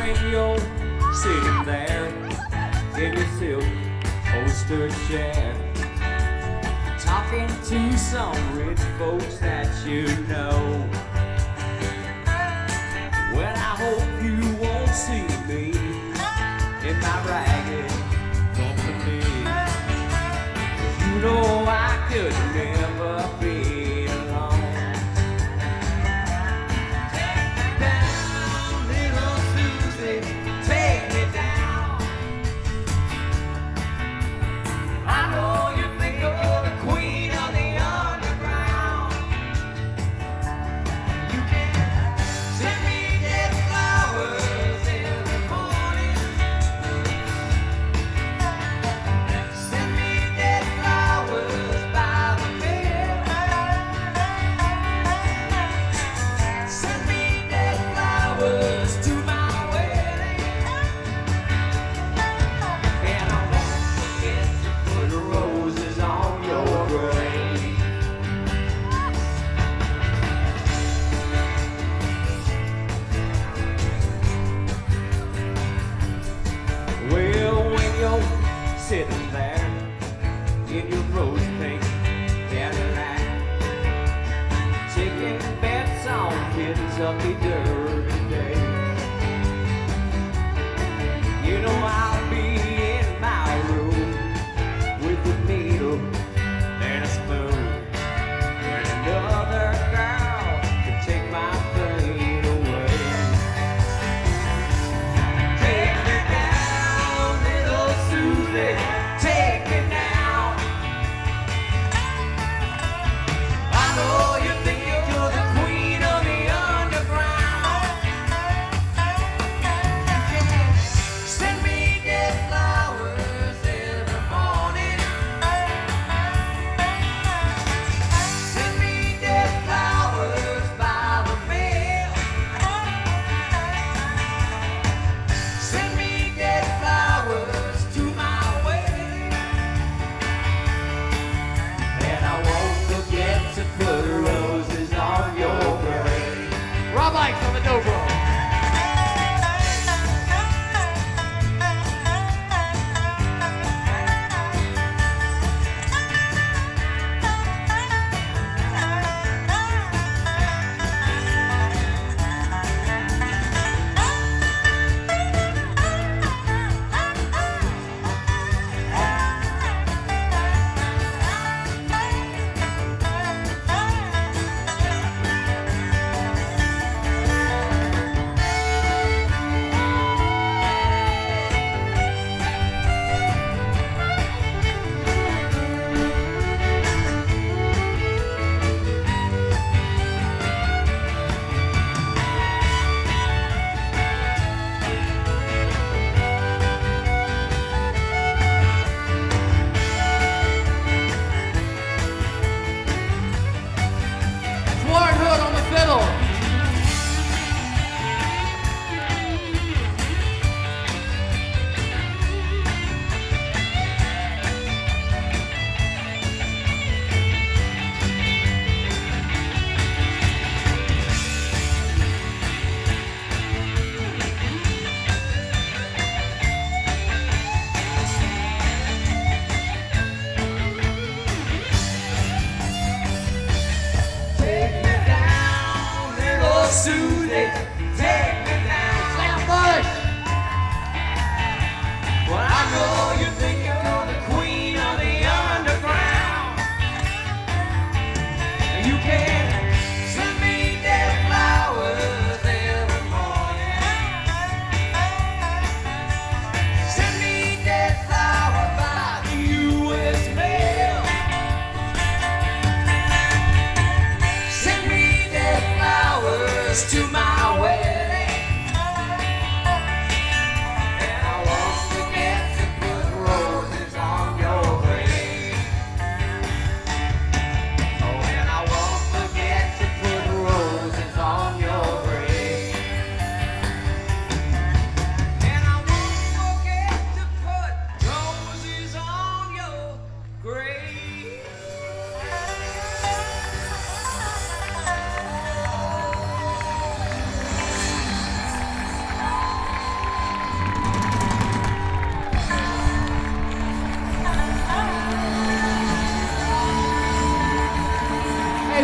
when you're sitting there in your silk holster chair, talking to some rich folks that you know. Well, I hope you won't see me in my ragged company. You know I could never be alone. Take me down, little Susie, take me down. I know you think you're the queen of the underground. You can send me dead flowers in the morning. Send me dead flowers by the bed. Send me dead flowers to my wedding. And I won't forget to put roses on your grave. Well, when you're sitting there in your rose pink Cadillac, taking bets on Kentucky Derby Day, you know I'll be in my room with a needle and a spoon, and another girl to take my pain away. Take me down, little Susie, take me down. I know you think you're the queen of the underground.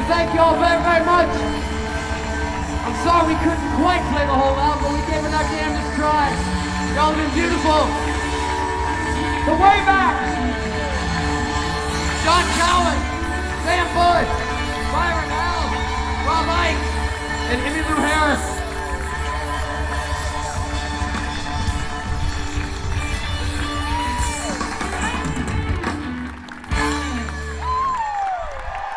thank you all very, very much. I'm sorry we couldn't quite play the whole album, but we gave it our damnedest try. Y'all have been beautiful. The Waybacks, John Cowan, Sam Bush, Byron Howell, Rob Ike, and Emmylou Harris.